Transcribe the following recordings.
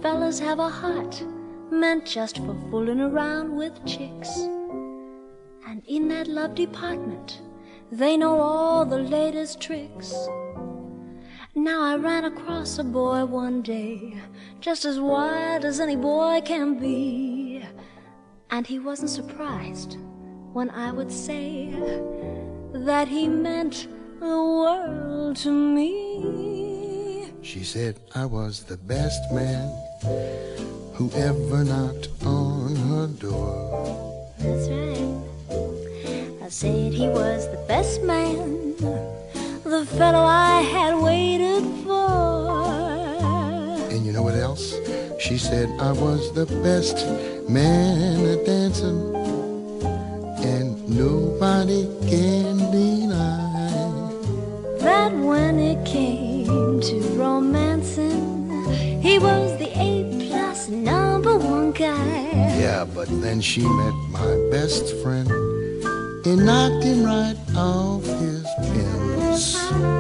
fellas have a heart meant just for fooling around with chicks. And in that love department, they know all the latest tricks. Now I ran across a boy one day, just as wild as any boy can be. And he wasn't surprised when I would say that he meant the world to me. She said I was the best man who ever knocked on her door. That's right. I said he was the best man, the fellow I had waited for. And you know what else? She said I was the best man at dancing, and nobody can deny that when it came to romancing, he was the A-plus #1 guy. Yeah, but then she met my best friend and knocked him right off his pins.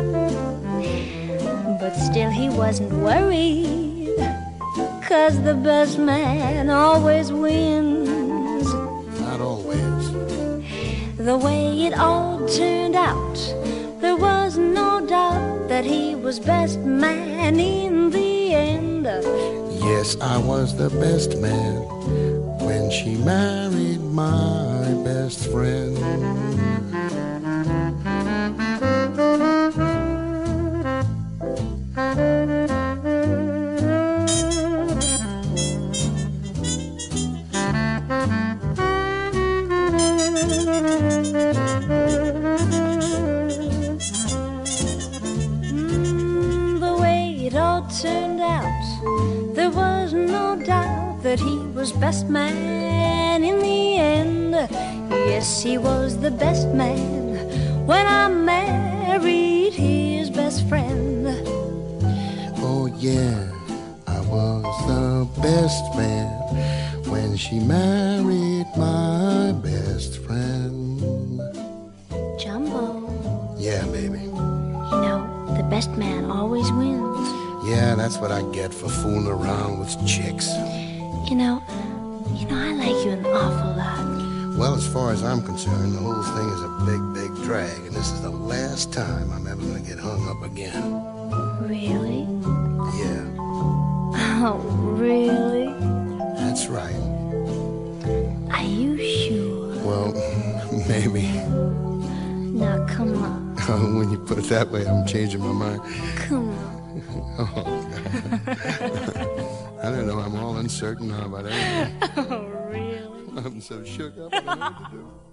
But still he wasn't worried, 'cause the best man always wins. Not always. The way it all turned out, there was no doubt that he was best man in the end. Yes, I was the best man when she married my best friend. The way it all turned out, there was no doubt that he was best man in the end. Yes, he was the best man when I married his best friend. Oh yeah, I was the best man when she married my best friend. Jumbo, Yeah, baby. you know, the best man always wins. Yeah, that's what I get for fooling around with chicks. You know, I like you an awful lot. Well, as far as I'm concerned, the whole thing is a big, big drag, and this is the last time I'm ever gonna get hung up again. Really? Yeah, Oh, really? that's right. Are you sure? Well, maybe. Now, come on. When you put it that way, I'm changing my mind. Come on. Oh, I don't know. I'm all uncertain now about everything. Oh, really? I'm so shook up. I don't know what to do.